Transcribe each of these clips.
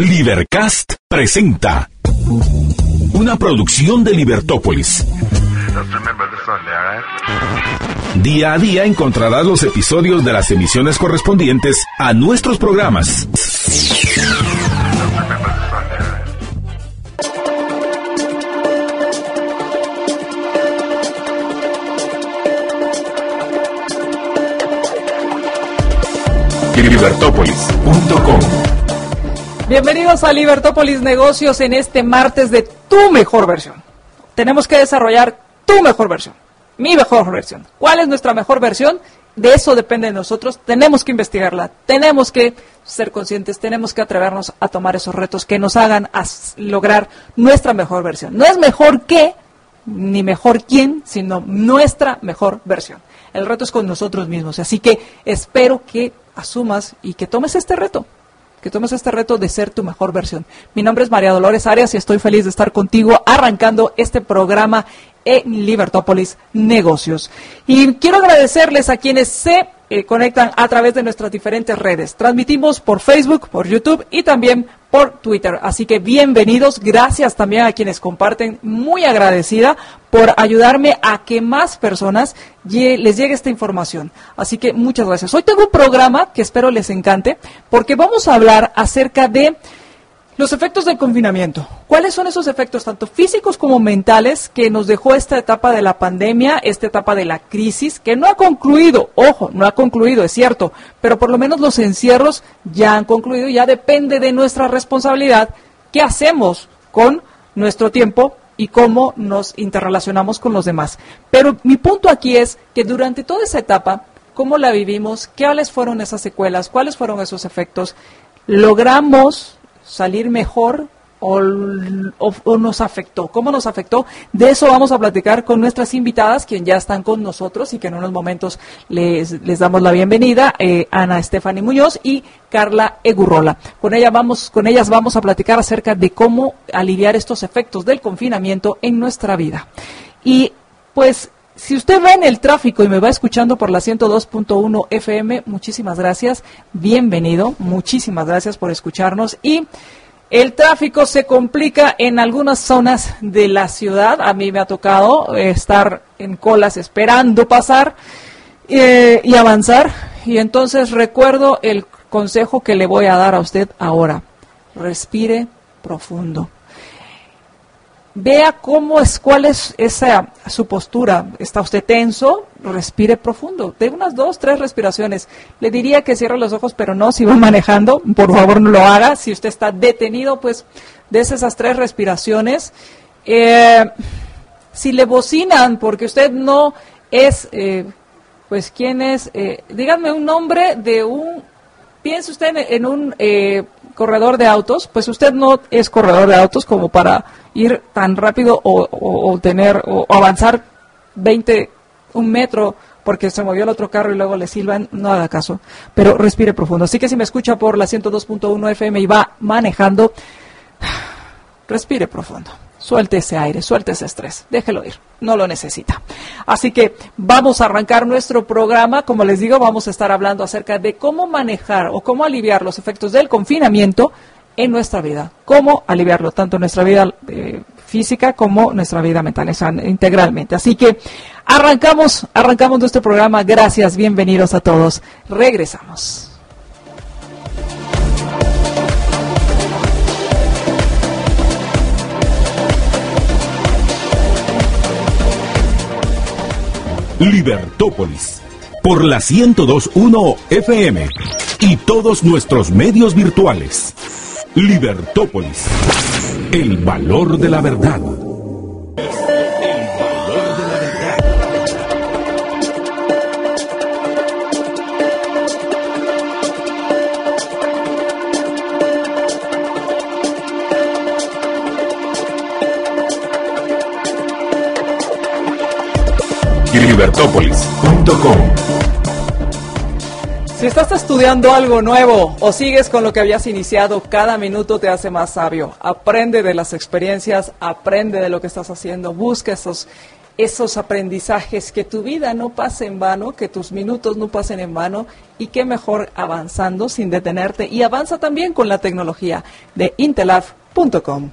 Libercast presenta una producción de Libertópolis. Día a día encontrarás los episodios de las emisiones correspondientes a nuestros programas. Libertópolis.com. Bienvenidos a Libertópolis Negocios en este martes de tu mejor versión. Tenemos que desarrollar tu mejor versión, mi mejor versión. ¿Cuál es nuestra mejor versión? De eso depende de nosotros. Tenemos que investigarla, tenemos que ser conscientes, tenemos que atrevernos a tomar esos retos que nos hagan lograr nuestra mejor versión. No es mejor que, ni mejor quién, sino nuestra mejor versión. El reto es con nosotros mismos, así que espero que asumas y que tomes este reto. Que tomes este reto de ser tu mejor versión. Mi nombre es María Dolores Arias y estoy feliz de estar contigo arrancando este programa en Libertópolis Negocios. Y quiero agradecerles a quienes se conectan a través de nuestras diferentes redes. Transmitimos por Facebook, por YouTube y también por Twitter. Así que bienvenidos. Gracias también a quienes comparten. Muy agradecida por ayudarme a que más personas les llegue esta información. Así que muchas gracias. Hoy tengo un programa que espero les encante porque vamos a hablar acerca de los efectos del confinamiento. ¿Cuáles son esos efectos, tanto físicos como mentales, que nos dejó esta etapa de la pandemia, esta etapa de la crisis, que no ha concluido? Ojo, no ha concluido, es cierto, pero por lo menos los encierros ya han concluido y ya depende de nuestra responsabilidad qué hacemos con nuestro tiempo y cómo nos interrelacionamos con los demás. Pero mi punto aquí es que durante toda esa etapa, ¿cómo la vivimos? ¿Cuáles fueron esas secuelas? ¿Cuáles fueron esos efectos? ¿Logramos salir mejor o nos afectó? ¿Cómo nos afectó? De eso vamos a platicar con nuestras invitadas, quienes ya están con nosotros y que en unos momentos les damos la bienvenida, Ana Estefany Muñoz y Carla Egurrola. Con ellas vamos a platicar acerca de cómo aliviar estos efectos del confinamiento en nuestra vida. Y pues, si usted va en el tráfico y me va escuchando por la 102.1 FM, muchísimas gracias, bienvenido, muchísimas gracias por escucharnos. Y el tráfico se complica en algunas zonas de la ciudad. A mí me ha tocado estar en colas esperando pasar y avanzar. Y entonces recuerdo el consejo que le voy a dar a usted ahora. Respire profundo. Vea cuál es su postura. ¿Está usted tenso? Respire profundo. De unas 2, 3 respiraciones. Le diría que cierre los ojos, pero no, si va manejando, por favor no lo haga. Si usted está detenido, pues dese esas 3 respiraciones. Si le bocinan, porque usted no es, pues ¿quién es? Díganme un nombre de piense usted en un corredor de autos, pues usted no es corredor de autos como para ir tan rápido o avanzar un metro porque se movió el otro carro y luego le silban. No haga caso, pero respire profundo. Así que si me escucha por la 102.1 FM y va manejando, respire profundo. Suelte ese aire, suelte ese estrés, déjelo ir, no lo necesita. Así que vamos a arrancar nuestro programa. Como les digo, vamos a estar hablando acerca de cómo manejar o cómo aliviar los efectos del confinamiento en nuestra vida. Cómo aliviarlo, tanto en nuestra vida física como nuestra vida mental, integralmente. Así que arrancamos nuestro programa. Gracias, bienvenidos a todos. Regresamos. Libertópolis, por la 102.1 FM y todos nuestros medios virtuales. Libertópolis, el valor de la verdad. Libertópolis.com. Si estás estudiando algo nuevo o sigues con lo que habías iniciado, cada minuto te hace más sabio. Aprende de las experiencias, aprende de lo que estás haciendo, busca esos esos aprendizajes, que tu vida no pase en vano, que tus minutos no pasen en vano, y qué mejor avanzando sin detenerte. Y avanza también con la tecnología de Intelaf.com.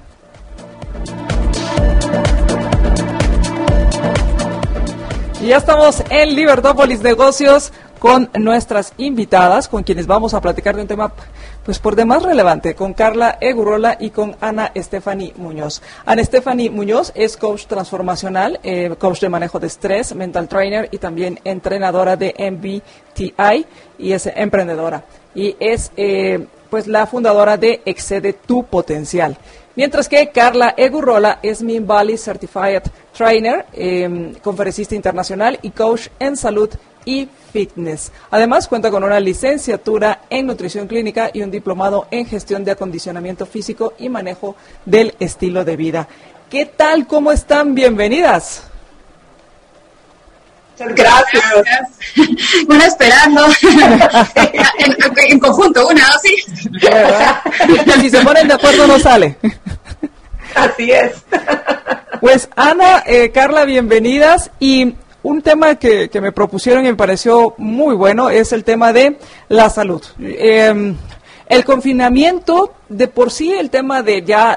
Y ya estamos en Libertópolis Negocios con nuestras invitadas, con quienes vamos a platicar de un tema pues por demás relevante, con Carla Egurrola y con Ana Stephanie Muñoz. Ana Stephanie Muñoz es coach transformacional, coach de manejo de estrés, mental trainer y también entrenadora de MBTI, y es emprendedora. Y es pues la fundadora de Excede tu Potencial. Mientras que Carla Egurrola es Mind Valley Certified Trainer, conferencista internacional y coach en salud y fitness. Además, cuenta con una licenciatura en nutrición clínica y un diplomado en gestión de acondicionamiento físico y manejo del estilo de vida. ¿Qué tal? ¿Cómo están? Bienvenidas. Muchas gracias. Bueno, esperando. en conjunto, una, ¿no? Sí. Si se ponen de acuerdo no sale. Así es. Pues Ana, Carla, bienvenidas. Y un tema que me propusieron y me pareció muy bueno es el tema de la salud. El confinamiento, de por sí, el tema de ya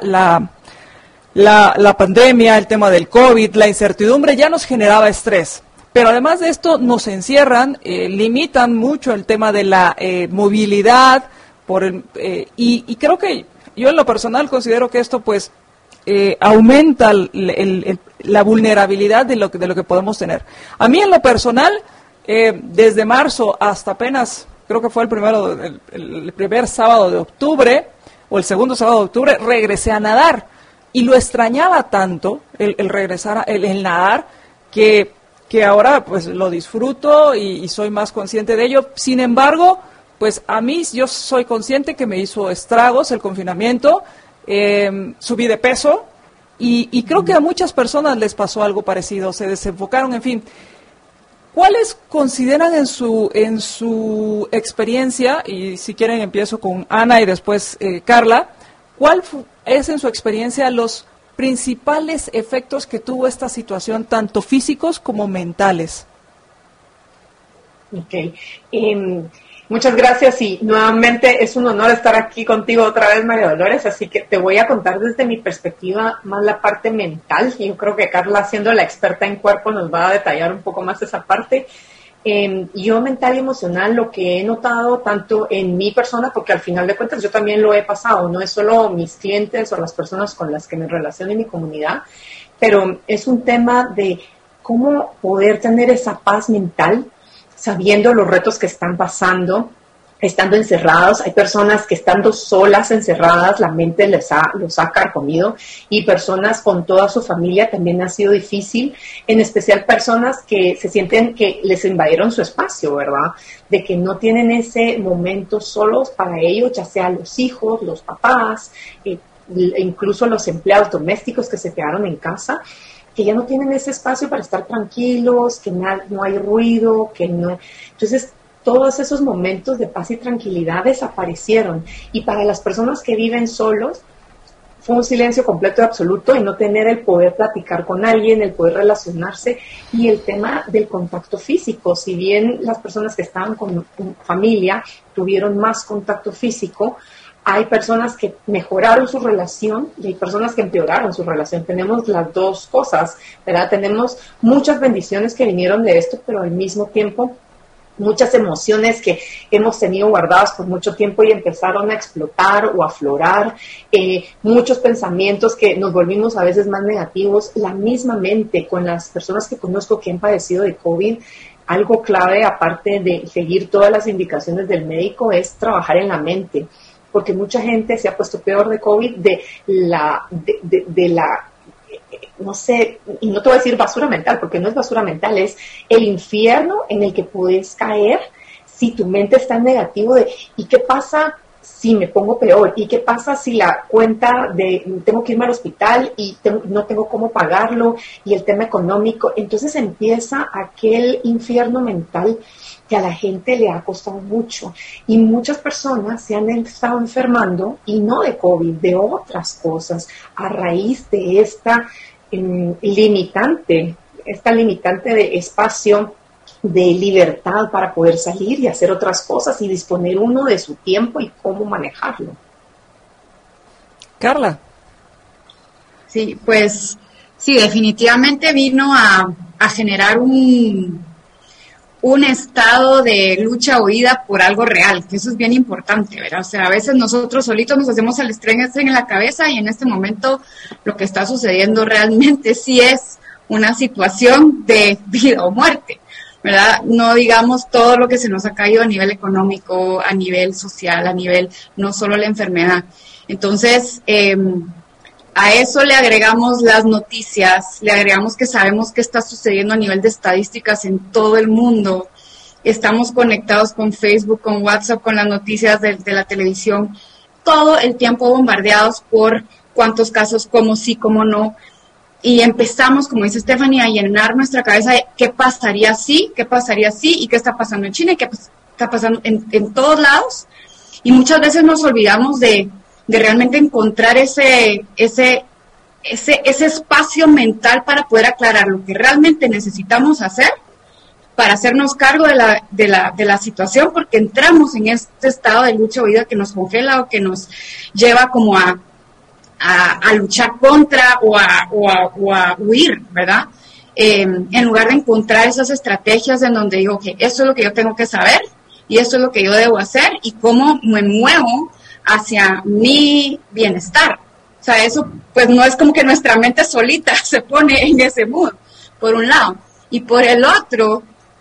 la pandemia, el tema del COVID, la incertidumbre ya nos generaba estrés. Pero además de esto nos encierran, limitan mucho el tema de la movilidad, y creo que yo en lo personal considero que esto pues aumenta la vulnerabilidad de lo que podemos tener. A mí en lo personal, desde marzo hasta apenas, creo que fue el primer sábado de octubre, o el segundo sábado de octubre, regresé a nadar. Y lo extrañaba tanto, el regresar, el nadar, que ahora pues lo disfruto y soy más consciente de ello. Sin embargo, pues a mí yo soy consciente que me hizo estragos el confinamiento, subí de peso y creo que a muchas personas les pasó algo parecido, se desenfocaron, en fin. ¿Cuáles consideran en su experiencia, y si quieren empiezo con Ana y después Carla, cuál es en su experiencia los principales efectos que tuvo esta situación, tanto físicos como mentales? Ok. Muchas gracias y nuevamente es un honor estar aquí contigo otra vez, María Dolores, así que te voy a contar desde mi perspectiva más la parte mental. Yo creo que Carla, siendo la experta en cuerpo, nos va a detallar un poco más esa parte. Yo mental y emocional, lo que he notado tanto en mi persona, porque al final de cuentas yo también lo he pasado, no es solo mis clientes o las personas con las que me relaciono en mi comunidad, pero es un tema de cómo poder tener esa paz mental sabiendo los retos que están pasando, estando encerrados. Hay personas que estando solas, encerradas, la mente los ha carcomido, y personas con toda su familia también ha sido difícil, en especial personas que se sienten que les invadieron su espacio, ¿verdad? De que no tienen ese momento solos para ellos, ya sea los hijos, los papás, incluso los empleados domésticos que se quedaron en casa, que ya no tienen ese espacio para estar tranquilos, que no hay ruido, que no. Entonces, todos esos momentos de paz y tranquilidad desaparecieron. Y para las personas que viven solos, fue un silencio completo y absoluto, y no tener el poder platicar con alguien, el poder relacionarse, y el tema del contacto físico. Si bien las personas que estaban con familia tuvieron más contacto físico, hay personas que mejoraron su relación y hay personas que empeoraron su relación. Tenemos las dos cosas, ¿verdad? Tenemos muchas bendiciones que vinieron de esto, pero al mismo tiempo muchas emociones que hemos tenido guardadas por mucho tiempo y empezaron a explotar o a aflorar, muchos pensamientos que nos volvimos a veces más negativos. La misma mente, con las personas que conozco que han padecido de COVID, algo clave, aparte de seguir todas las indicaciones del médico, es trabajar en la mente, porque mucha gente se ha puesto peor de COVID de la no sé, y no te voy a decir basura mental, porque no es basura mental, es el infierno en el que puedes caer si tu mente está en negativo de, ¿y qué pasa si me pongo peor? ¿Y qué pasa si la cuenta de tengo que irme al hospital y no tengo cómo pagarlo? Y el tema económico. Entonces empieza aquel infierno mental que a la gente le ha costado mucho, y muchas personas se han estado enfermando, y no de COVID, de otras cosas, a raíz de esta limitante esta limitante de espacio, de libertad para poder salir y hacer otras cosas y disponer uno de su tiempo y cómo manejarlo. Carla. Sí, pues sí, definitivamente vino a generar un estado de lucha o huida por algo real, que eso es bien importante, ¿verdad? O sea, a veces nosotros solitos nos hacemos el estrés en la cabeza y en este momento lo que está sucediendo realmente sí es una situación de vida o muerte, ¿verdad? No digamos todo lo que se nos ha caído a nivel económico, a nivel social, a nivel no solo la enfermedad. Entonces, a eso le agregamos las noticias, le agregamos que sabemos qué está sucediendo a nivel de estadísticas en todo el mundo. Estamos conectados con Facebook, con WhatsApp, con las noticias de la televisión, todo el tiempo bombardeados por cuántos casos, cómo sí, cómo no. Y empezamos, como dice Stephanie, a llenar nuestra cabeza de qué pasaría si, y qué está pasando en China, y qué está pasando en todos lados. Y muchas veces nos olvidamos de realmente encontrar ese espacio mental para poder aclarar lo que realmente necesitamos hacer para hacernos cargo de la situación, porque entramos en este estado de lucha o huida que nos congela o que nos lleva como a luchar contra o a huir, ¿verdad? En lugar de encontrar esas estrategias en donde digo que esto es lo que yo tengo que saber y esto es lo que yo debo hacer y cómo me muevo hacia mi bienestar. O sea, eso pues no es como que nuestra mente solita se pone en ese mood, por un lado. Y por el otro,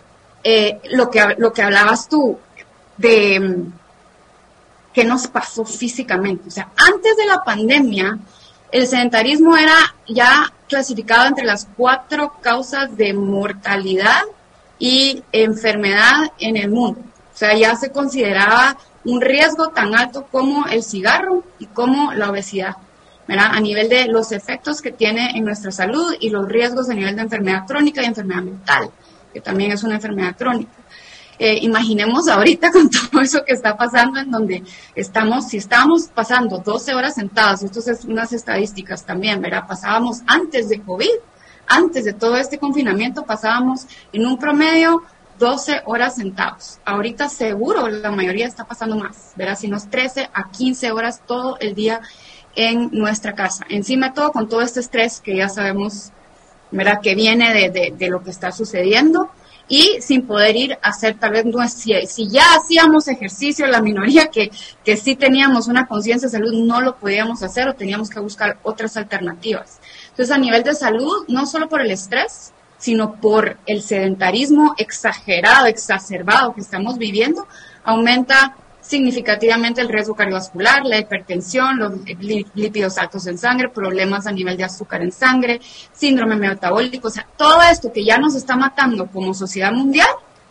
lo que hablabas tú de qué nos pasó físicamente. O sea, antes de la pandemia, el sedentarismo era ya clasificado entre las 4 causas de mortalidad y enfermedad en el mundo. O sea, ya se consideraba un riesgo tan alto como el cigarro y como la obesidad, ¿verdad? A nivel de los efectos que tiene en nuestra salud y los riesgos a nivel de enfermedad crónica y enfermedad mental, que también es una enfermedad crónica. Imaginemos ahorita con todo eso que está pasando, en donde si estábamos pasando 12 horas sentados, esto es unas estadísticas también, ¿verdad? Pasábamos antes de COVID, antes de todo este confinamiento, pasábamos en un promedio 12 horas sentados. Ahorita seguro la mayoría está pasando más, ¿verdad? Si no es 13 a 15 horas todo el día en nuestra casa. Encima de todo, con todo este estrés que ya sabemos, ¿verdad?, que viene de lo que está sucediendo, y sin poder ir a hacer, tal vez, si ya hacíamos ejercicio, la minoría que sí teníamos una conciencia de salud, no lo podíamos hacer o teníamos que buscar otras alternativas. Entonces, a nivel de salud, no solo por el estrés, sino por el sedentarismo exagerado, exacerbado que estamos viviendo, aumenta significativamente el riesgo cardiovascular, la hipertensión, los lípidos altos en sangre, problemas a nivel de azúcar en sangre, síndrome metabólico. O sea, todo esto que ya nos está matando como sociedad mundial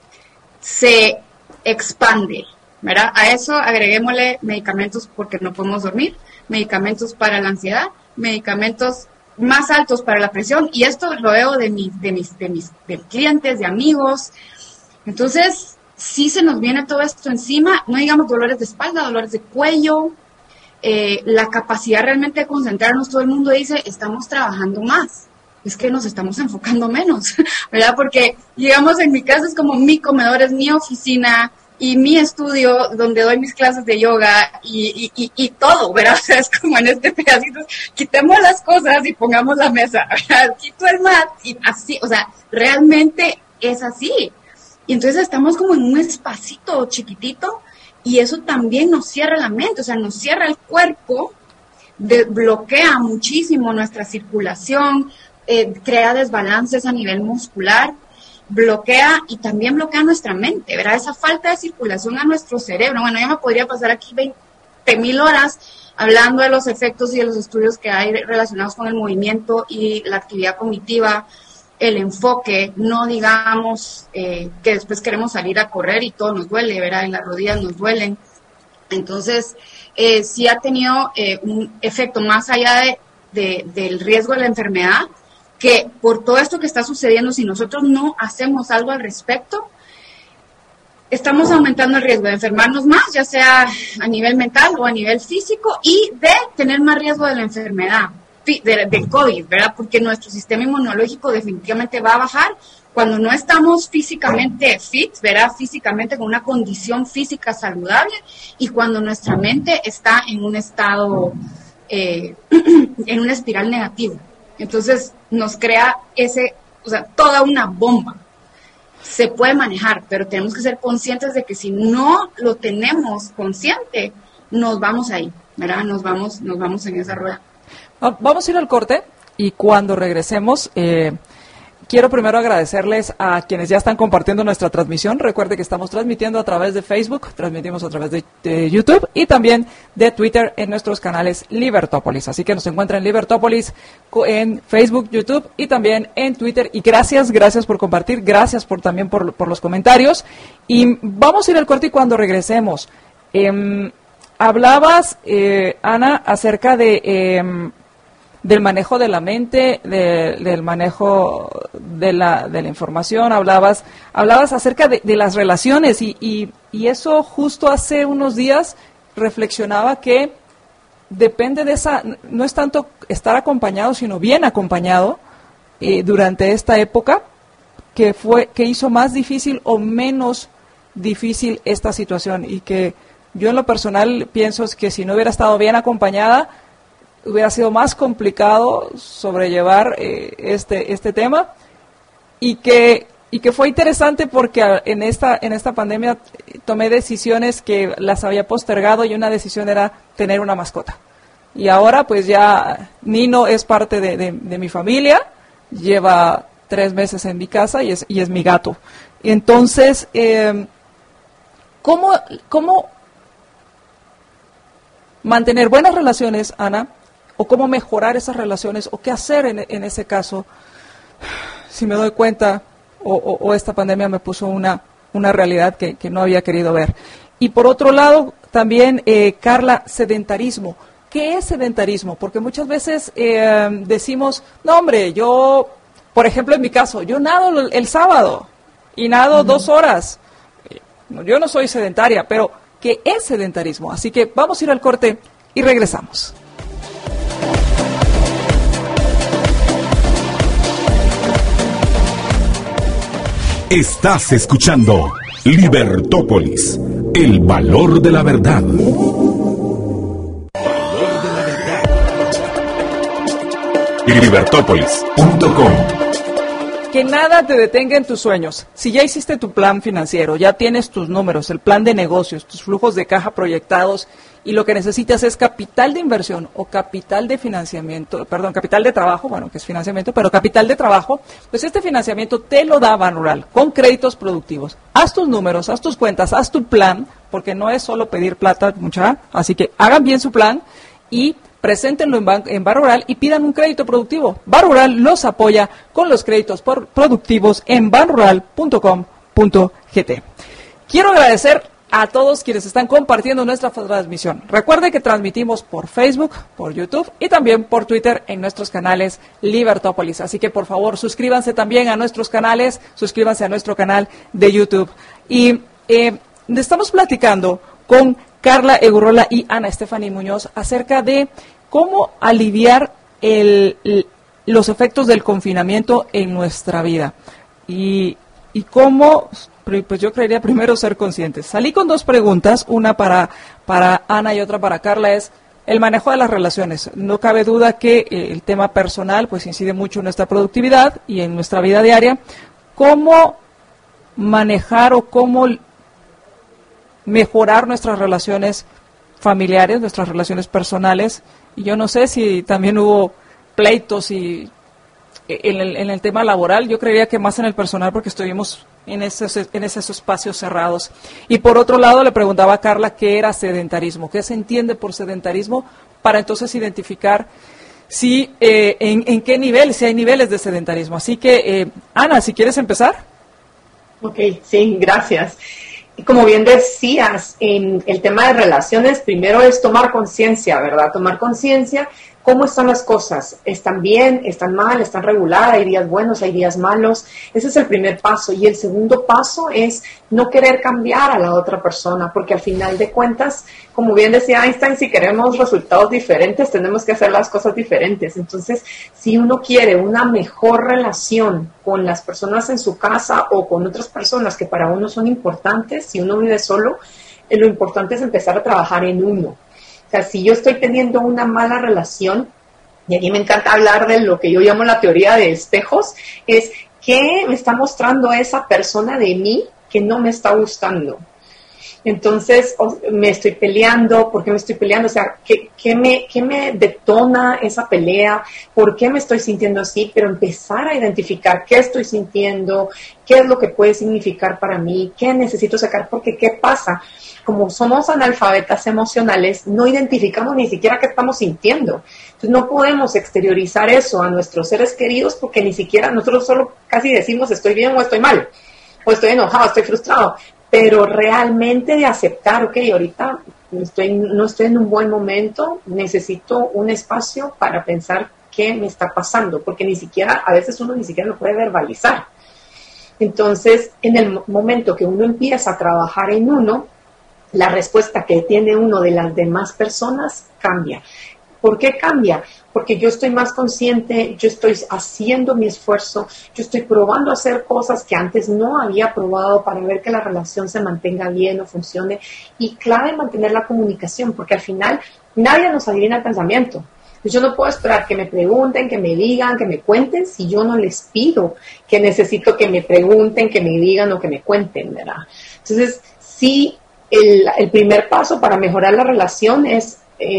se expande, ¿verdad? A eso agreguémosle medicamentos porque no podemos dormir, medicamentos para la ansiedad, medicamentos más altos para la presión, y esto lo veo de mis clientes, de amigos. Entonces, sí se nos viene todo esto encima, no digamos dolores de espalda, dolores de cuello, la capacidad realmente de concentrarnos. Todo el mundo dice, estamos trabajando más, es que nos estamos enfocando menos, ¿verdad? Porque, digamos, en mi casa es como mi comedor, es mi oficina y mi estudio donde doy mis clases de yoga y todo, ¿verdad? O sea, es como en este pedacito, quitemos las cosas y pongamos la mesa, ¿verdad? Quito el mat y así, o sea, realmente es así. Y entonces estamos como en un espacito chiquitito y eso también nos cierra la mente, o sea, nos cierra el cuerpo, bloquea muchísimo nuestra circulación, crea desbalances a nivel muscular, bloquea y también bloquea nuestra mente, ¿verdad? Esa falta de circulación a nuestro cerebro. Bueno, yo me podría pasar aquí 20,000 horas hablando de los efectos y de los estudios que hay relacionados con el movimiento y la actividad cognitiva, el enfoque, no digamos que después queremos salir a correr y todo nos duele, ¿verdad? En las rodillas nos duelen. Entonces, sí ha tenido un efecto más allá del riesgo de la enfermedad, que por todo esto que está sucediendo, si nosotros no hacemos algo al respecto, estamos aumentando el riesgo de enfermarnos más, ya sea a nivel mental o a nivel físico, y de tener más riesgo de la enfermedad. del COVID, ¿verdad? Porque nuestro sistema inmunológico definitivamente va a bajar cuando no estamos físicamente fit, ¿verdad? Físicamente con una condición física saludable, y cuando nuestra mente está en un estado, en una espiral negativa. Entonces nos crea toda una bomba. Se puede manejar, pero tenemos que ser conscientes de que si no lo tenemos consciente, nos vamos ahí, ¿verdad? Nos vamos en esa rueda. Vamos a ir al corte, y cuando regresemos, quiero primero agradecerles a quienes ya están compartiendo nuestra transmisión. Recuerde que estamos transmitiendo a través de Facebook, transmitimos a través de YouTube y también de Twitter en nuestros canales Libertópolis. Así que nos encuentran en Libertópolis en Facebook, YouTube y también en Twitter. Y gracias por compartir, gracias también por los comentarios. Y vamos a ir al corte, y cuando regresemos, hablabas, Ana, acerca del manejo de la mente, del manejo de la información, hablabas acerca de las relaciones, y eso justo hace unos días reflexionaba que depende de esa, no es tanto estar acompañado, sino bien acompañado durante esta época, que hizo más difícil o menos difícil esta situación, y que yo en lo personal pienso es que si no hubiera estado bien acompañada, hubiera sido más complicado sobrellevar este tema, y que fue interesante porque en esta pandemia tomé decisiones que las había postergado, y una decisión era tener una mascota. Y ahora pues ya Nino es parte de mi familia, lleva 3 meses en mi casa y es mi gato. Y entonces, ¿cómo mantener buenas relaciones, Ana? ¿O cómo mejorar esas relaciones? ¿O qué hacer en ese caso? Si me doy cuenta, o esta pandemia me puso una realidad que no había querido ver. Y por otro lado, también, Carla, sedentarismo. ¿Qué es sedentarismo? Porque muchas veces decimos, no hombre, yo, por ejemplo en mi caso, yo nado el sábado y nado 2 horas. Yo no soy sedentaria, pero ¿qué es sedentarismo? Así que vamos a ir al corte y regresamos. Estás escuchando Libertópolis, el valor de la verdad. Libertópolis.com. Que nada te detenga en tus sueños. Si ya hiciste tu plan financiero, ya tienes tus números, el plan de negocios, tus flujos de caja proyectados, y lo que necesitas es capital de inversión o capital de financiamiento, capital de trabajo, bueno, que es financiamiento, pero capital de trabajo, pues este financiamiento te lo da Banrural con créditos productivos. Haz tus números, haz tus cuentas, haz tu plan, porque no es solo pedir plata, así que hagan bien su plan y preséntenlo en Banrural y pidan un crédito productivo. Banrural los apoya con los créditos productivos en banrural.com.gt. Quiero agradecer a todos quienes están compartiendo nuestra transmisión. Recuerde que transmitimos por Facebook, por YouTube y también por Twitter en nuestros canales Libertópolis. Así que por favor suscríbanse también a nuestros canales, suscríbanse a nuestro canal de YouTube. Y estamos platicando con Carla Egurrola y Ana Stephanie Muñoz acerca de cómo aliviar los efectos del confinamiento en nuestra vida. Y cómo, pues yo creería primero ser conscientes. Salí con 2 preguntas, una para Ana y otra para Carla, es el manejo de las relaciones. No cabe duda que el tema personal pues incide mucho en nuestra productividad y en nuestra vida diaria. ¿Cómo manejar o cómo mejorar nuestras relaciones familiares, nuestras relaciones personales? Y yo no sé si también hubo pleitos y en el tema laboral. Yo creería que más en el personal, porque estuvimos en esos espacios cerrados. Y por otro lado le preguntaba a Carla qué era sedentarismo, qué se entiende por sedentarismo, para entonces identificar si en qué nivel, si hay niveles de sedentarismo. Así que Ana, si quieres empezar. Ok, sí, gracias. Y como bien decías, en el tema de relaciones, primero es tomar conciencia, ¿verdad? Tomar conciencia, ¿cómo están las cosas? ¿Están bien? ¿Están mal? ¿Están regular? ¿Hay días buenos? ¿Hay días malos? Ese es el primer paso. Y el segundo paso es no querer cambiar a la otra persona, porque al final de cuentas como bien decía Einstein, si queremos resultados diferentes, tenemos que hacer las cosas diferentes. Entonces, si uno quiere una mejor relación con las personas en su casa o con otras personas que para uno son importantes, si uno vive solo, lo importante es empezar a trabajar en uno. O sea, si yo estoy teniendo una mala relación, y aquí me encanta hablar de lo que yo llamo la teoría de espejos, es qué me está mostrando esa persona de mí que no me está gustando. Entonces, me estoy peleando, ¿por qué me estoy peleando? O sea, ¿qué me detona esa pelea? ¿Por qué me estoy sintiendo así? Pero empezar a identificar qué estoy sintiendo, qué es lo que puede significar para mí, qué necesito sacar, porque ¿qué pasa? Como somos analfabetas emocionales, no identificamos ni siquiera qué estamos sintiendo. Entonces, no podemos exteriorizar eso a nuestros seres queridos porque ni siquiera nosotros solo casi decimos estoy bien o estoy mal, o estoy enojado, estoy frustrado. Pero realmente de aceptar, ok, ahorita no estoy en un buen momento, necesito un espacio para pensar qué me está pasando, porque a veces uno ni siquiera lo puede verbalizar. Entonces, en el momento que uno empieza a trabajar en uno, la respuesta que tiene uno de las demás personas cambia. ¿Por qué cambia? Porque yo estoy más consciente, yo estoy haciendo mi esfuerzo, yo estoy probando a hacer cosas que antes no había probado para ver que la relación se mantenga bien o funcione. Y clave mantener la comunicación, porque al final nadie nos adivina el pensamiento. Yo no puedo esperar que me pregunten, que me digan, que me cuenten, si yo no les pido que necesito que me pregunten, que me digan o que me cuenten, ¿verdad? Entonces, sí, el primer paso para mejorar la relación es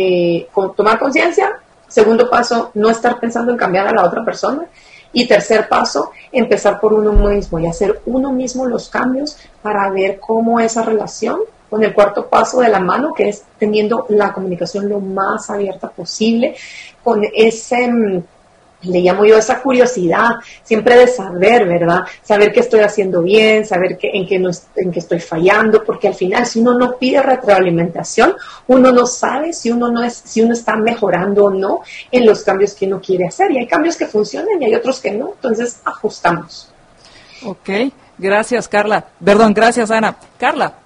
tomar conciencia. Segundo paso, no estar pensando en cambiar a la otra persona. Y tercer paso, empezar por uno mismo y hacer uno mismo los cambios para ver cómo esa relación, con el cuarto paso de la mano, que es teniendo la comunicación lo más abierta posible, con ese, le llamo yo esa curiosidad, siempre de saber, ¿verdad? Saber qué estoy haciendo bien, saber en qué estoy fallando, porque al final si uno no pide retroalimentación, uno no sabe si uno está mejorando o no en los cambios que uno quiere hacer. Y hay cambios que funcionan y hay otros que no, entonces ajustamos. Ok, gracias Carla. Perdón, gracias Ana. Carla.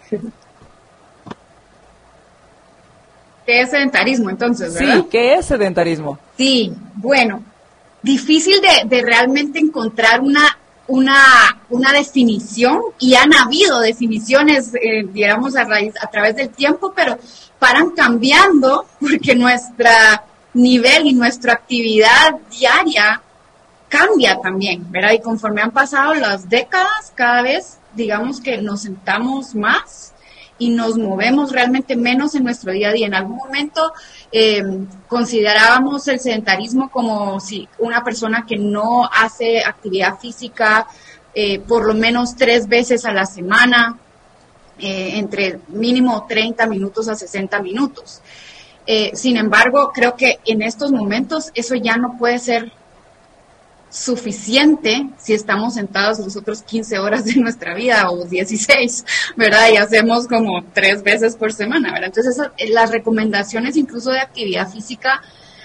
¿Qué es sedentarismo entonces, verdad? Sí, ¿qué es sedentarismo? Sí, bueno, difícil de realmente encontrar una definición, y han habido definiciones, digamos, a través del tiempo, pero paran cambiando porque nuestro nivel y nuestra actividad diaria cambia también, ¿verdad? Y conforme han pasado las décadas, cada vez, digamos que nos sentamos más y nos movemos realmente menos en nuestro día a día. En algún momento considerábamos el sedentarismo como si una persona que no hace actividad física por lo menos 3 veces a la semana, entre mínimo 30 minutos a 60 minutos. Sin embargo, creo que en estos momentos eso ya no puede ser suficiente si estamos sentados nosotros 15 horas de nuestra vida o 16, ¿verdad? Y hacemos como 3 veces por semana, ¿verdad? Entonces, las recomendaciones incluso de actividad física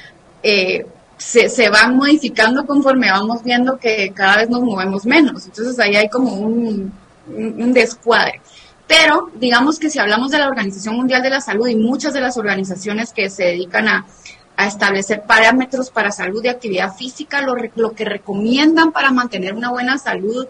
se van modificando conforme vamos viendo que cada vez nos movemos menos. Entonces, ahí hay como un descuadre. Pero, digamos que si hablamos de la Organización Mundial de la Salud y muchas de las organizaciones que se dedican a establecer parámetros para salud y actividad física, lo que recomiendan para mantener una buena salud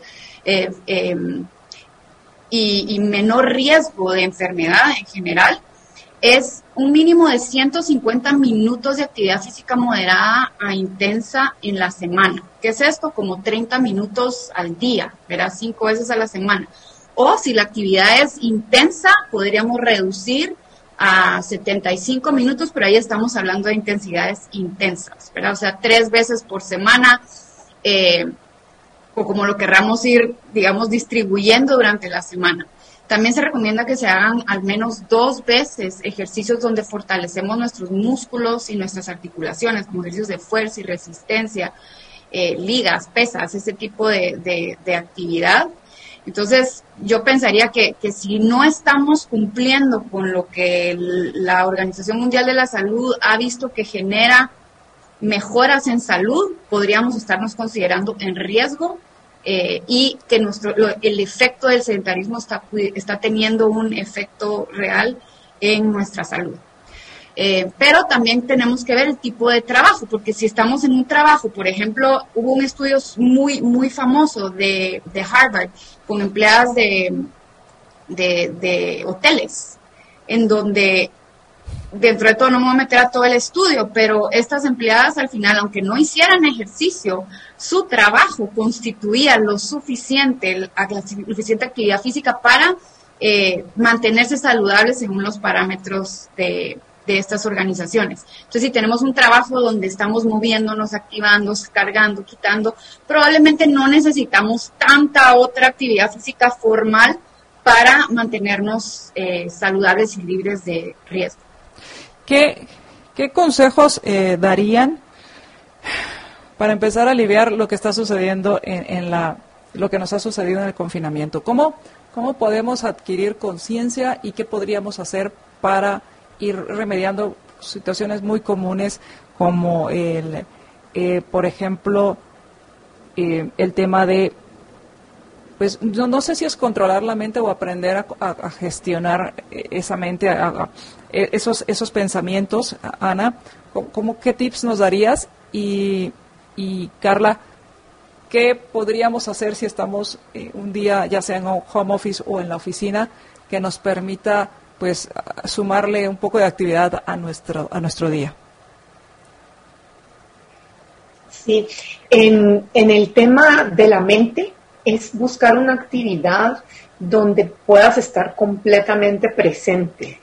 y menor riesgo de enfermedad en general es un mínimo de 150 minutos de actividad física moderada a intensa en la semana. ¿Qué es esto? Como 30 minutos al día, ¿verdad? 5 veces a la semana. O si la actividad es intensa, podríamos reducir a 75 minutos, pero ahí estamos hablando de intensidades intensas, ¿verdad? O sea, 3 veces por semana, o como lo querramos ir, digamos, distribuyendo durante la semana. También se recomienda que se hagan al menos 2 veces ejercicios donde fortalecemos nuestros músculos y nuestras articulaciones, como ejercicios de fuerza y resistencia, ligas, pesas, ese tipo de actividad. Entonces, yo pensaría que si no estamos cumpliendo con lo que la Organización Mundial de la Salud ha visto que genera mejoras en salud, podríamos estarnos considerando en riesgo y que el efecto del sedentarismo está teniendo un efecto real en nuestra salud. Pero también tenemos que ver el tipo de trabajo, porque si estamos en un trabajo, por ejemplo, hubo un estudio muy, muy famoso de Harvard con empleadas de hoteles, en donde, dentro de todo, no me voy a meter a todo el estudio, pero estas empleadas al final, aunque no hicieran ejercicio, su trabajo constituía la suficiente actividad física para mantenerse saludables según los parámetros de estas organizaciones. Entonces, si tenemos un trabajo donde estamos moviéndonos, activando, cargando, quitando, probablemente no necesitamos tanta otra actividad física formal para mantenernos saludables y libres de riesgo. ¿Qué consejos darían para empezar a aliviar lo que está sucediendo lo que nos ha sucedido en el confinamiento? ¿Cómo podemos adquirir conciencia y qué podríamos hacer para ir remediando situaciones muy comunes como por ejemplo, el tema de, pues no sé si es controlar la mente o aprender a gestionar esa mente, esos pensamientos? Ana, ¿qué tips nos darías? Y Carla, ¿qué podríamos hacer si estamos un día, ya sea en home office o en la oficina, que nos permita pues sumarle un poco de actividad a nuestro día? Sí, en el tema de la mente es buscar una actividad donde puedas estar completamente presente.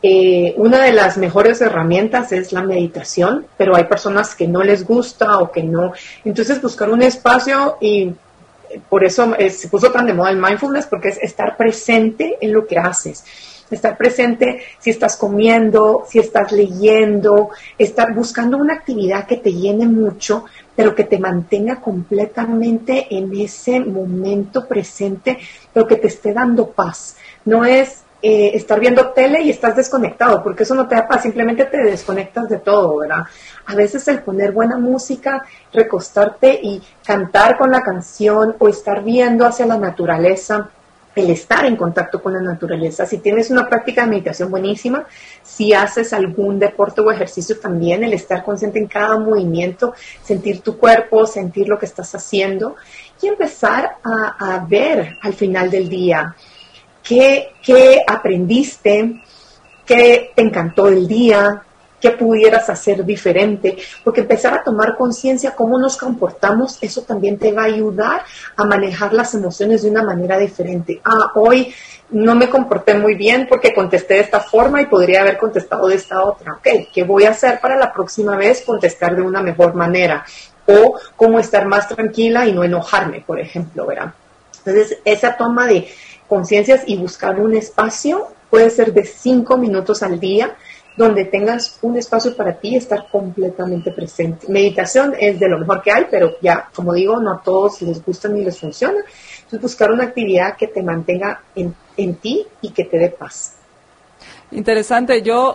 Una de las mejores herramientas es la meditación, pero hay personas que no les gusta o que no. Entonces buscar un espacio, y por eso se puso tan de moda el mindfulness, porque es estar presente en lo que haces. Estar presente si estás comiendo, si estás leyendo, estar buscando una actividad que te llene mucho, pero que te mantenga completamente en ese momento presente, pero que te esté dando paz. No es estar viendo tele y estás desconectado, porque eso no te da paz, simplemente te desconectas de todo, ¿verdad? A veces el poner buena música, recostarte y cantar con la canción o estar viendo hacia la naturaleza, el estar en contacto con la naturaleza. Si tienes una práctica de meditación buenísima, si haces algún deporte o ejercicio también, el estar consciente en cada movimiento, sentir tu cuerpo, sentir lo que estás haciendo y empezar a ver al final del día qué aprendiste, qué te encantó del día, qué pudieras hacer diferente, porque empezar a tomar conciencia cómo nos comportamos, eso también te va a ayudar a manejar las emociones de una manera diferente. Hoy no me comporté muy bien porque contesté de esta forma y podría haber contestado de esta otra. Ok, ¿qué voy a hacer para la próxima vez contestar de una mejor manera? O cómo estar más tranquila y no enojarme, por ejemplo, ¿verdad? Entonces, esa toma de conciencias y buscar un espacio puede ser de 5 minutos al día, donde tengas un espacio para ti, estar completamente presente. Meditación es de lo mejor que hay, pero ya, como digo, no a todos les gusta ni les funciona. Entonces, buscar una actividad que te mantenga en ti y que te dé paz. Interesante. Yo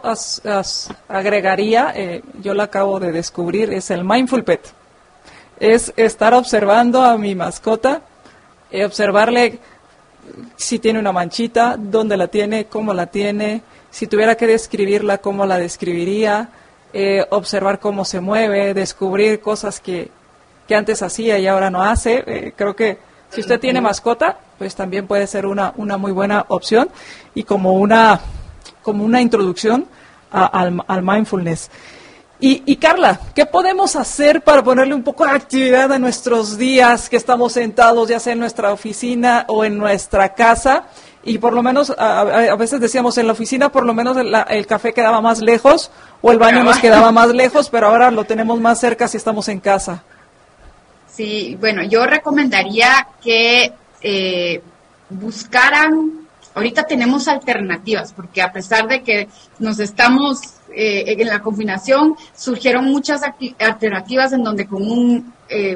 agregaría, yo la acabo de descubrir, es el Mindful Pet. Es estar observando a mi mascota, observarle si tiene una manchita, dónde la tiene, cómo la tiene. Si tuviera que describirla, ¿cómo la describiría? Observar cómo se mueve, descubrir cosas que antes hacía y ahora no hace. Creo que si usted tiene mascota, pues también puede ser una muy buena opción y como una introducción al mindfulness. Y Carla, ¿qué podemos hacer para ponerle un poco de actividad a nuestros días que estamos sentados, ya sea en nuestra oficina o en nuestra casa? Y por lo menos, a veces decíamos, en la oficina por lo menos el café quedaba más lejos o el baño nos quedaba más lejos, pero ahora lo tenemos más cerca si estamos en casa. Sí, bueno, yo recomendaría que buscaran, ahorita tenemos alternativas, porque a pesar de que nos estamos en la confinación, surgieron muchas alternativas en donde con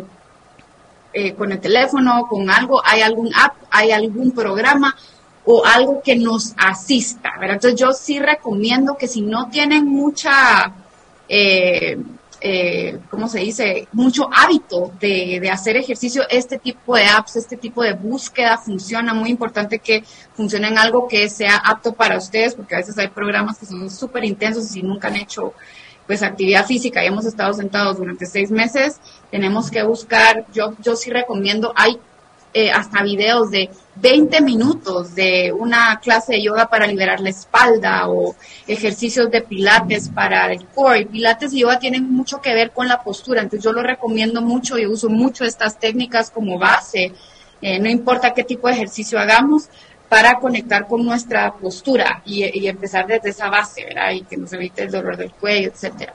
el teléfono, con algo, hay algún app, hay algún programa o algo que nos asista, ¿verdad? Entonces yo sí recomiendo que si no tienen mucha ¿cómo se dice? Mucho hábito de hacer ejercicio. Este tipo de apps, este tipo de búsqueda funciona. Muy importante que funcione en algo que sea apto para ustedes, porque a veces hay programas que son súper intensos y si nunca han hecho pues actividad física y hemos estado sentados durante 6 meses, tenemos que buscar, yo sí recomiendo, hay hasta videos de 20 minutos de una clase de yoga para liberar la espalda o ejercicios de pilates para el core. Pilates y yoga tienen mucho que ver con la postura, entonces yo lo recomiendo mucho y uso mucho estas técnicas como base, no importa qué tipo de ejercicio hagamos, para conectar con nuestra postura y empezar desde esa base, ¿verdad? Y que nos evite el dolor del cuello, etcétera.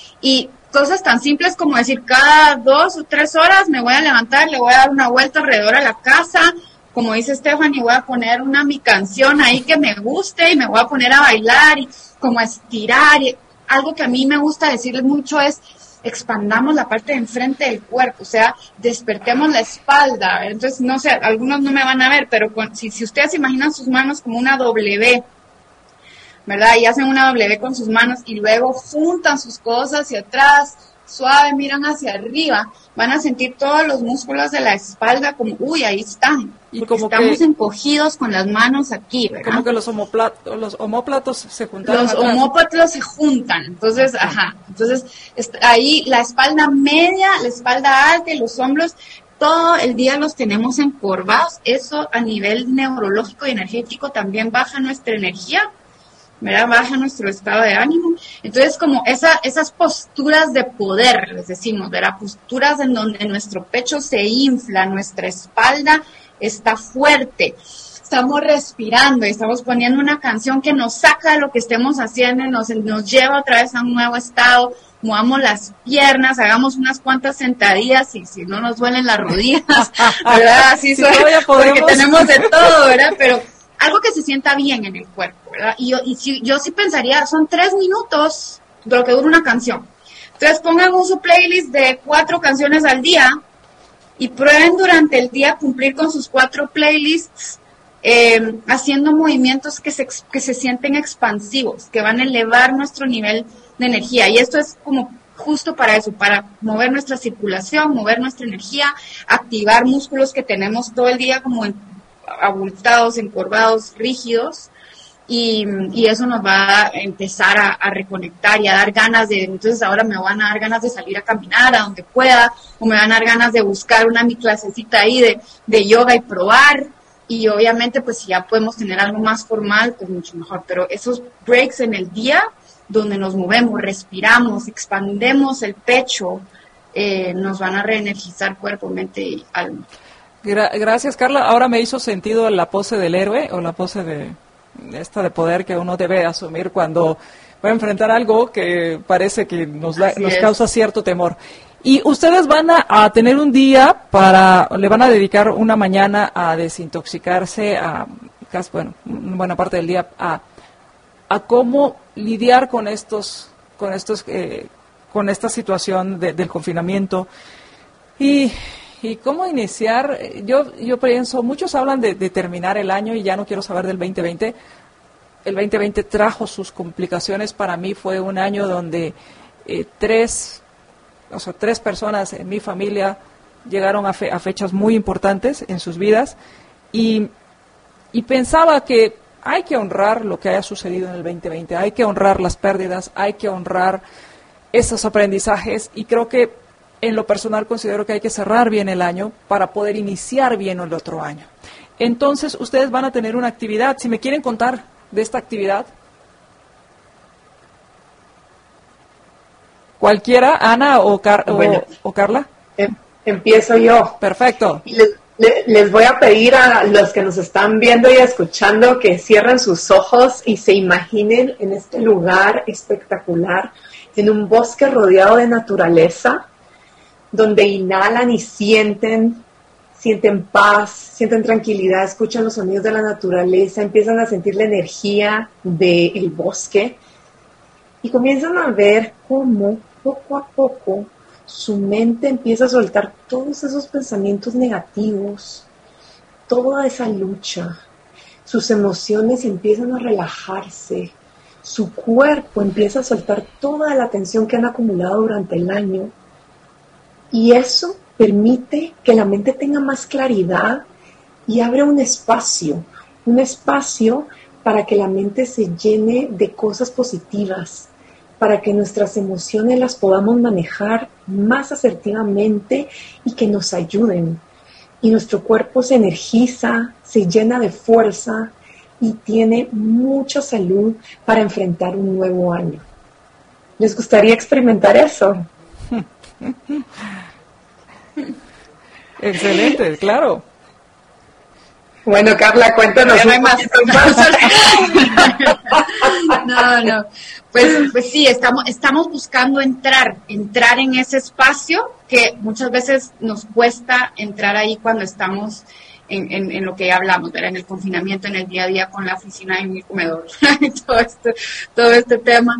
Y cosas tan simples como decir, cada 2 o 3 horas me voy a levantar, le voy a dar una vuelta alrededor a la casa, como dice Stephanie, voy a poner mi canción ahí que me guste y me voy a poner a bailar y como a estirar. Y algo que a mí me gusta decirles mucho es, expandamos la parte de enfrente del cuerpo, o sea, despertemos la espalda. Entonces, no sé, algunos no me van a ver, pero si ustedes imaginan sus manos como una W, ¿verdad? Y hacen una W con sus manos y luego juntan sus codos hacia atrás, suave, miran hacia arriba, van a sentir todos los músculos de la espalda como, uy, ahí están. Y como estamos encogidos con las manos aquí, ¿verdad? Como que los omóplatos se juntaron. Los omóplatos se juntan, entonces, entonces ahí la espalda media, la espalda alta y los hombros, todo el día los tenemos encorvados. Eso a nivel neurológico y energético también baja nuestra energía, ¿verdad? Baja nuestro estado de ánimo. Entonces, como esas posturas de poder, les decimos, ¿verdad? Posturas en donde nuestro pecho se infla, nuestra espalda está fuerte, estamos respirando y estamos poniendo una canción que nos saca de lo que estemos haciendo y nos lleva otra vez a un nuevo estado. Movamos las piernas, hagamos unas cuantas sentadillas y si no nos duelen las rodillas, ¿verdad? Así si porque tenemos de todo, ¿verdad? Pero algo que se sienta bien en el cuerpo, ¿verdad? Y yo sí pensaría, son 3 minutos de lo que dura una canción. Entonces pongan su playlist de 4 canciones al día y prueben durante el día cumplir con sus 4 playlists, haciendo movimientos que se sienten expansivos, que van a elevar nuestro nivel de energía. Y esto es como justo para eso, para mover nuestra circulación, mover nuestra energía, activar músculos que tenemos todo el día como abultados, encorvados, rígidos, y eso nos va a empezar a reconectar y a dar ganas entonces ahora me van a dar ganas de salir a caminar a donde pueda, o me van a dar ganas de buscar mi clasecita ahí de yoga y probar, y obviamente pues si ya podemos tener algo más formal, pues mucho mejor, pero esos breaks en el día, donde nos movemos, respiramos, expandemos el pecho, nos van a reenergizar cuerpo, mente y alma. Gracias, Carla. Ahora me hizo sentido la pose del héroe o la pose de poder que uno debe asumir cuando va a enfrentar algo que parece que nos causa cierto temor. Y ustedes van a tener un día le van a dedicar una mañana a desintoxicarse, buena parte del día a cómo lidiar con esta situación del confinamiento y cómo iniciar. Yo pienso, muchos hablan de terminar el año y ya no quiero saber del 2020. El 2020 trajo sus complicaciones. Para mí fue un año donde 3 personas en mi familia llegaron a fechas muy importantes en sus vidas y pensaba que hay que honrar lo que haya sucedido en el 2020, hay que honrar las pérdidas, hay que honrar esos aprendizajes y creo que en lo personal considero que hay que cerrar bien el año para poder iniciar bien el otro año. Entonces, ustedes van a tener una actividad. Si me quieren contar de esta actividad. ¿Cualquiera, Ana o Carla? Empiezo yo. Perfecto. Les voy a pedir a los que nos están viendo y escuchando que cierren sus ojos y se imaginen en este lugar espectacular, en un bosque rodeado de naturaleza, donde inhalan y sienten paz, sienten tranquilidad, escuchan los sonidos de la naturaleza, empiezan a sentir la energía del bosque y comienzan a ver cómo poco a poco su mente empieza a soltar todos esos pensamientos negativos, toda esa lucha. Sus emociones empiezan a relajarse, su cuerpo empieza a soltar toda la tensión que han acumulado durante el año, y eso permite que la mente tenga más claridad y abre un espacio para que la mente se llene de cosas positivas, para que nuestras emociones las podamos manejar más asertivamente y que nos ayuden. Y nuestro cuerpo se energiza, se llena de fuerza y tiene mucha salud para enfrentar un nuevo año. ¿Les gustaría experimentar eso? Excelente, claro. Bueno, Carla, cuéntanos un poquito más. No. Pues sí, estamos buscando entrar en ese espacio que muchas veces nos cuesta entrar ahí cuando estamos en lo que ya hablamos, ¿verdad? En el confinamiento, en el día a día con la oficina y mi comedor, todo este tema.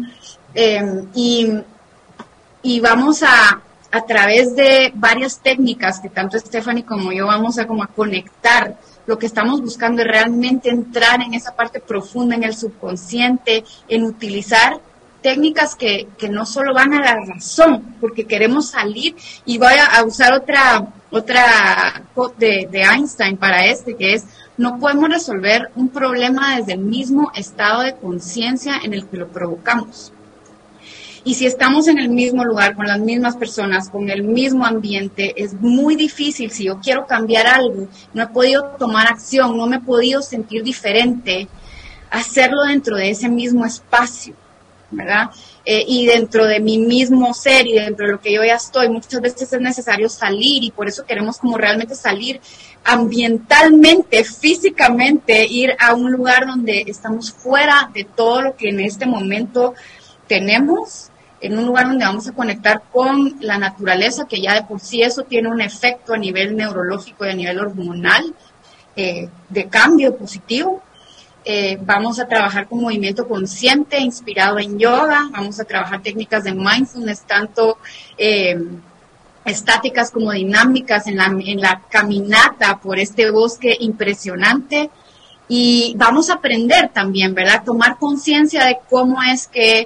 Y vamos a través de varias técnicas que tanto Stephanie como yo vamos a conectar. Lo que estamos buscando es realmente entrar en esa parte profunda, en el subconsciente, en utilizar técnicas que no solo van a la razón, porque queremos salir, y voy a usar otra quote de Einstein para que es: no podemos resolver un problema desde el mismo estado de conciencia en el que lo provocamos. Y si estamos en el mismo lugar, con las mismas personas, con el mismo ambiente, es muy difícil. Si yo quiero cambiar algo, no he podido tomar acción, no me he podido sentir diferente, hacerlo dentro de ese mismo espacio, ¿verdad? Y dentro de mi mismo ser y dentro de lo que yo ya estoy, muchas veces es necesario salir, y por eso queremos como realmente salir ambientalmente, físicamente, ir a un lugar donde estamos fuera de todo lo que en este momento tenemos, en un lugar donde vamos a conectar con la naturaleza, que ya de por sí eso tiene un efecto a nivel neurológico y a nivel hormonal, de cambio positivo. Vamos a trabajar con movimiento consciente inspirado en yoga, vamos a trabajar técnicas de mindfulness, tanto estáticas como dinámicas, en la caminata por este bosque impresionante, y vamos a aprender también, ¿verdad? Tomar conciencia de cómo es que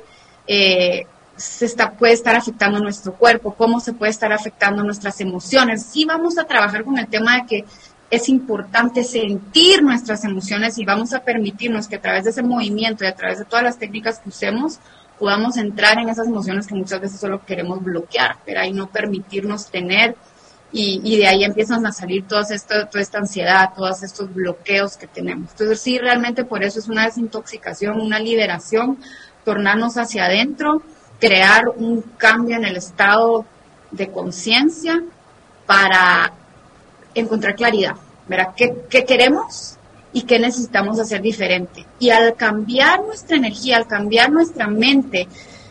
puede estar afectando nuestro cuerpo, cómo se puede estar afectando nuestras emociones. Sí, vamos a trabajar con el tema de que es importante sentir nuestras emociones, y vamos a permitirnos que a través de ese movimiento y a través de todas las técnicas que usemos podamos entrar en esas emociones que muchas veces solo queremos bloquear, pero ahí no permitirnos tener, y de ahí empiezan a salir toda esta ansiedad, todos estos bloqueos que tenemos. Entonces sí, realmente por eso es una desintoxicación, una liberación, tornarnos hacia adentro, crear un cambio en el estado de conciencia para encontrar claridad, ¿verdad? ¿Qué queremos y qué necesitamos hacer diferente? Y al cambiar nuestra energía, al cambiar nuestra mente,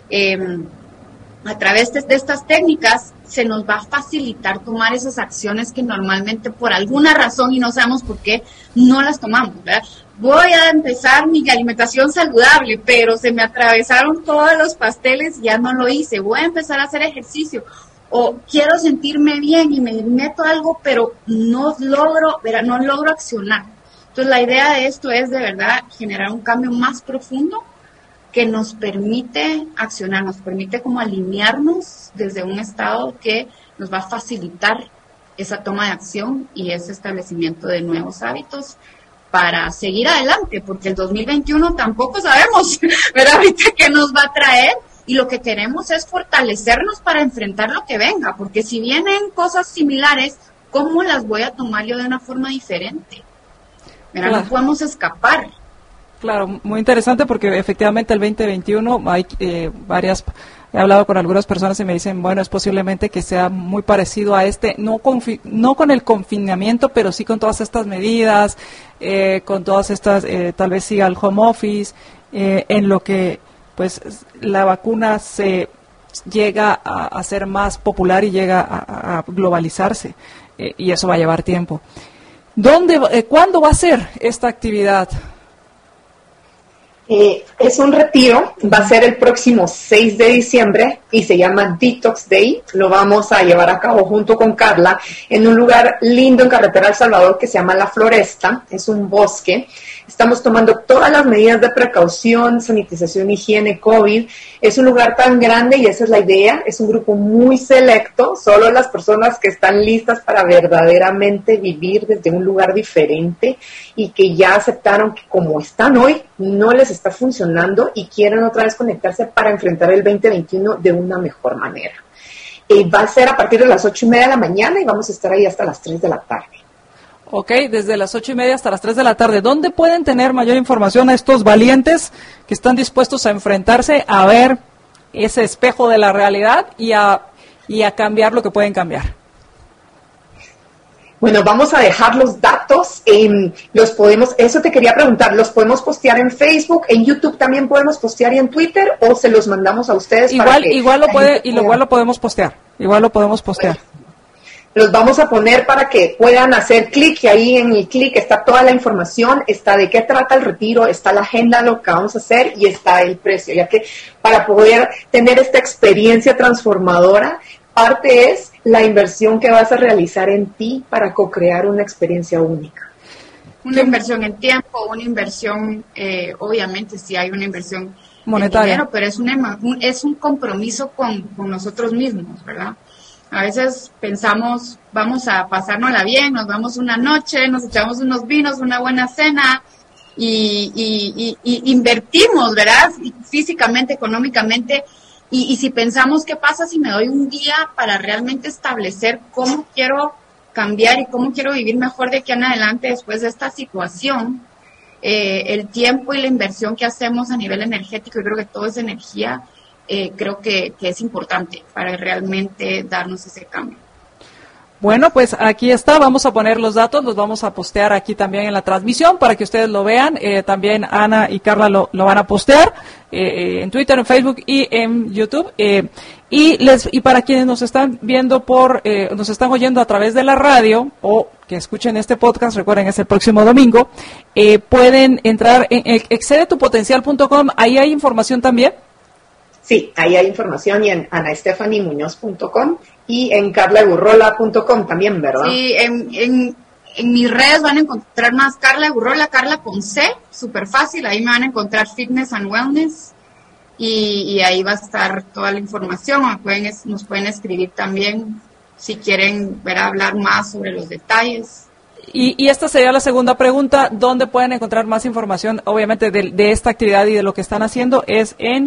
a través de estas técnicas, se nos va a facilitar tomar esas acciones que normalmente por alguna razón, y no sabemos por qué, no las tomamos, ¿verdad? Voy a empezar mi alimentación saludable, pero se me atravesaron todos los pasteles, ya no lo hice. Voy a empezar a hacer ejercicio, o quiero sentirme bien y me meto algo, pero no logro accionar. Entonces la idea de esto es de verdad generar un cambio más profundo que nos permite accionar, nos permite como alinearnos desde un estado que nos va a facilitar esa toma de acción y ese establecimiento de nuevos hábitos para seguir adelante, porque el 2021 tampoco sabemos, ¿verdad? Ahorita qué nos va a traer, y lo que queremos es fortalecernos para enfrentar lo que venga, porque si vienen cosas similares, ¿cómo las voy a tomar yo de una forma diferente? ¿Verdad? Claro. No podemos escapar. Claro, muy interesante, porque efectivamente el 2021 hay he hablado con algunas personas y me dicen, bueno, es posiblemente que sea muy parecido a no con el confinamiento, pero sí con todas estas medidas, con todas estas, tal vez siga el home office, en lo que pues la vacuna se llega a ser más popular y llega a globalizarse, y eso va a llevar tiempo. ¿Cuándo va a ser esta actividad? Es un retiro, va a ser el próximo 6 de diciembre y se llama Detox Day. Lo vamos a llevar a cabo junto con Carla en un lugar lindo en Carretera El Salvador que se llama La Floresta. Es un bosque, Estamos tomando todas las medidas de precaución, sanitización, higiene, COVID. Es un lugar tan grande y esa es la idea. Es un grupo muy selecto, solo las personas que están listas para verdaderamente vivir desde un lugar diferente y que ya aceptaron que como están hoy no les está funcionando y quieren otra vez conectarse para enfrentar el 2021 de una mejor manera. Va a ser a partir de las 8:30 de la mañana y vamos a estar ahí hasta las 3 de la tarde. Ok, desde las 8:30 hasta las 3 de la tarde. ¿Dónde pueden tener mayor información a estos valientes que están dispuestos a enfrentarse a ver ese espejo de la realidad y a cambiar lo que pueden cambiar? Bueno, vamos a dejar los datos, eso te quería preguntar, ¿los podemos postear en Facebook, en YouTube también podemos postear y en Twitter o se los mandamos a ustedes? Igual lo podemos postear. Los vamos a poner para que puedan hacer clic y ahí en el clic está toda la información, está de qué trata el retiro, está la agenda, lo que vamos a hacer y está el precio, ya que para poder tener esta experiencia transformadora, parte es la inversión que vas a realizar en ti para co-crear una experiencia única. Una inversión en tiempo, una inversión, obviamente sí hay una inversión monetaria, en dinero, pero es un compromiso con nosotros mismos, ¿verdad? A veces pensamos, vamos a pasárnosla bien, nos vamos una noche, nos echamos unos vinos, una buena cena y invertimos, ¿verdad? Físicamente, económicamente. Y si pensamos, ¿qué pasa si me doy un día para realmente establecer cómo quiero cambiar y cómo quiero vivir mejor de aquí en adelante después de esta situación? El tiempo y la inversión que hacemos a nivel energético, yo creo que todo es energía, creo que es importante para realmente darnos ese cambio. Bueno, pues aquí está, vamos a poner los datos, los vamos a postear aquí también en la transmisión para que ustedes lo vean. También Ana y Carla lo van a postear en Twitter, en Facebook y en YouTube. Y para quienes nos están viendo nos están oyendo a través de la radio o que escuchen este podcast, recuerden, es el próximo domingo, pueden entrar en excedetupotencial.com, ahí hay información también. Sí, ahí hay información y en anaestefanimuñoz.com y en carlaegurrola.com también, ¿verdad? Sí, en mis redes van a encontrar más Carla Egurrola, Carla con C, súper fácil, ahí me van a encontrar Fitness and Wellness y ahí va a estar toda la información, nos pueden escribir también si quieren hablar más sobre los detalles. Y esta sería la segunda pregunta, ¿dónde pueden encontrar más información, obviamente, de esta actividad y de lo que están haciendo? Es en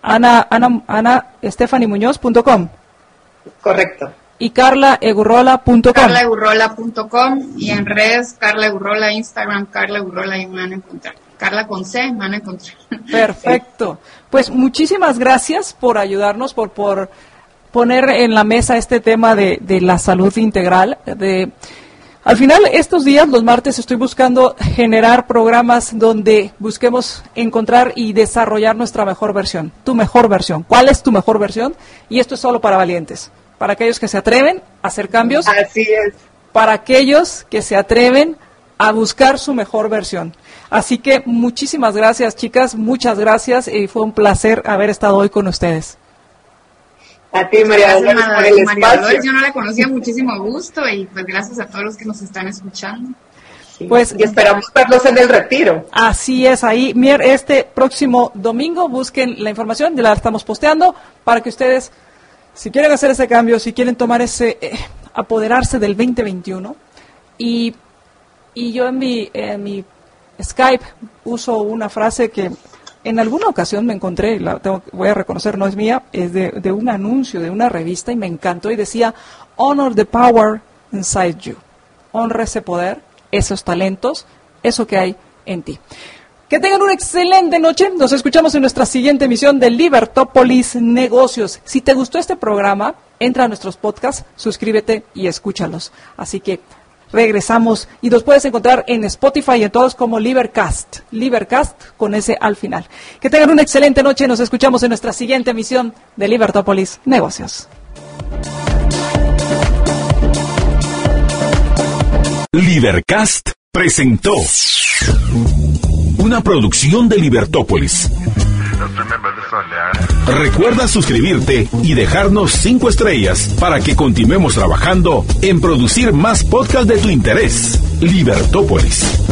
anaestefanimuñoz.com. Correcto. Y carlaegurrola.com. carlaegurrola.com y en redes Carla Egurrola, Instagram Carla Egurrola, y me van a encontrar. Carla con C, me van a encontrar. Perfecto. Pues muchísimas gracias por ayudarnos, por poner en la mesa este tema de la salud integral. Al final, estos días, los martes, estoy buscando generar programas donde busquemos encontrar y desarrollar nuestra mejor versión, tu mejor versión. ¿Cuál es tu mejor versión? Y esto es solo para valientes, para aquellos que se atreven a hacer cambios. Así es. Para aquellos que se atreven a buscar su mejor versión. Así que muchísimas gracias, chicas, muchas gracias y fue un placer haber estado hoy con ustedes. A ti, María Dolores, por el espacio. Yo no la conocía, muchísimo gusto y pues gracias a todos los que nos están escuchando. Sí, pues, y esperamos verlos en el retiro. Así es, ahí este próximo domingo busquen la información, ya la estamos posteando para que ustedes, si quieren hacer ese cambio, si quieren tomar apoderarse del 2021 y yo en mi Skype uso una frase que en alguna ocasión me encontré, voy a reconocer, no es mía, es de un anuncio de una revista y me encantó y decía, honor the power inside you. Honra ese poder, esos talentos, eso que hay en ti. Que tengan una excelente noche. Nos escuchamos en nuestra siguiente emisión de Libertópolis Negocios. Si te gustó este programa, entra a nuestros podcasts, suscríbete y escúchalos. Así que regresamos y los puedes encontrar en Spotify y en todos como Libercast con ese al final. Que tengan una excelente noche. Nos escuchamos en nuestra siguiente emisión de Libertópolis Negocios. Libercast presentó una producción de Libertópolis. Recuerda suscribirte y dejarnos 5 estrellas para que continuemos trabajando en producir más podcasts de tu interés. Libertópolis.